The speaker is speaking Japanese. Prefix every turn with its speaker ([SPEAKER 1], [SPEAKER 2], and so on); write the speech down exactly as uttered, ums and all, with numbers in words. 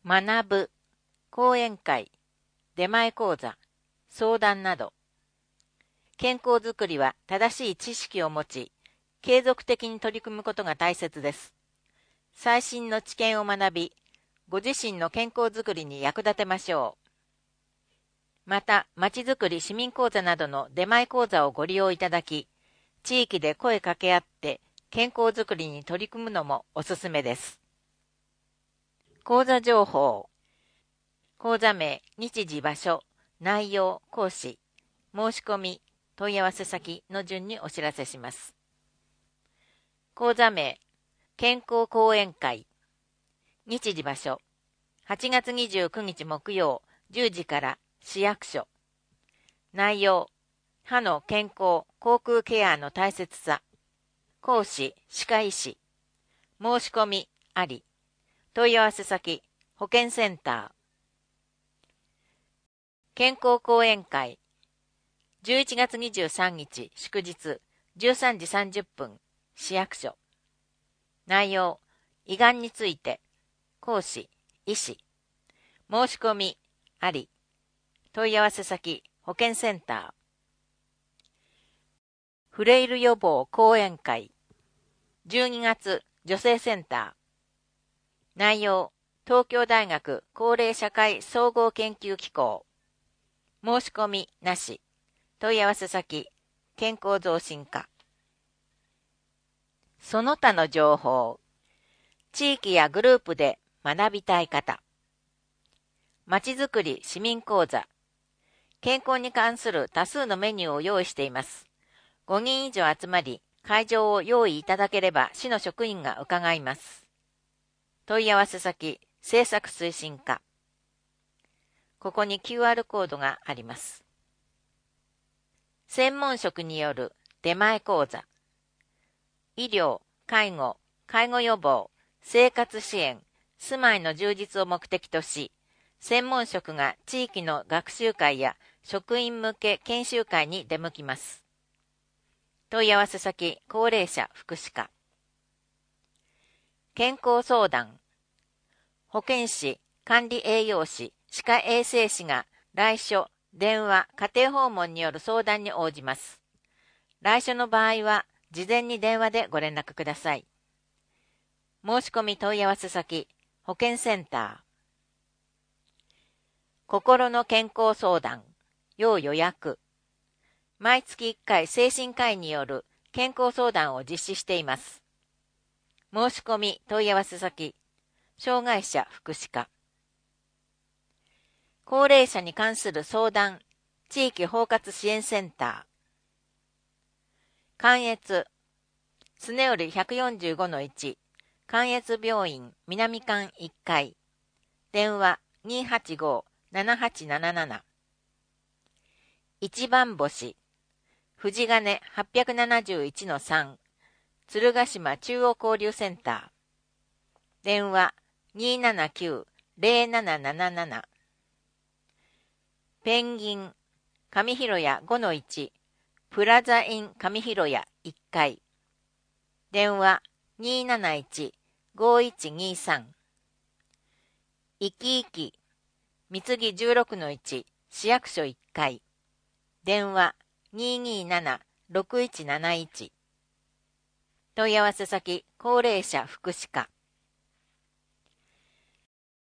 [SPEAKER 1] 学ぶ、講演会、出前講座、相談など。健康づくりは正しい知識を持ち、継続的に取り組むことが大切です。最新の知見を学び、ご自身の健康づくりに役立てましょう。また、まちづくり市民講座などの出前講座をご利用いただき、地域で声かけ合って健康づくりに取り組むのもおすすめです。講座情報。講座名、日時場所、内容、講師、申し込み、問い合わせ先の順にお知らせします。講座名、健康講演会。日時場所、はちがつにじゅうくにち木曜じゅうじから市役所。内容、歯の健康、口腔ケアの大切さ。講師、歯科医師。申し込み、あり。問い合わせ先、保健センター。健康講演会。じゅういちがつにじゅうさんにち祝日じゅうさんじさんじゅっぷん市役所。内容、胃がんについて。講師、医師。申し込み、あり。問い合わせ先、保健センター。フレイル予防講演会。じゅうにがつ女性センター。内容、東京大学高齢社会総合研究機構。申し込みなし。問い合わせ先、健康増進課。その他の情報。地域やグループで学びたい方。まちづくり市民講座。健康に関する多数のメニューを用意しています。ごにん以上集まり、会場を用意いただければ市の職員が伺います。問い合わせ先、政策推進課。ここに キューアール コードがあります。専門職による出前講座。医療、介護、介護予防、生活支援、住まいの充実を目的とし、専門職が地域の学習会や職員向け研修会に出向きます。問い合わせ先、高齢者福祉課。健康相談。保健師、管理栄養士、歯科衛生士が来所、電話、家庭訪問による相談に応じます。来所の場合は、事前に電話でご連絡ください。申し込み問い合わせ先、保健センター。心の健康相談、要予約。毎月いっかい精神科医による健康相談を実施しています。申し込み問い合わせ先、障害者福祉課。高齢者に関する相談、地域包括支援センター。関越、スネオリ ひゃくよんじゅうごのいち、関越病院南館いっかい。電話 にーはちごーななはちなななな。一番星、富士金 はちなないちのさん、鶴ヶ島中央交流センター。電話 にーななきゅうーぜろなななななな。ペンギン、上広谷 ごのいち、プラザイン上広谷いっかい。電話 にーなないちーごーいちにーさん。いきいき、三つぎじゅうろくのいち、市役所いっかい。電話 にーにーななーろくいちなないち。問い合わせ先、高齢者福祉課。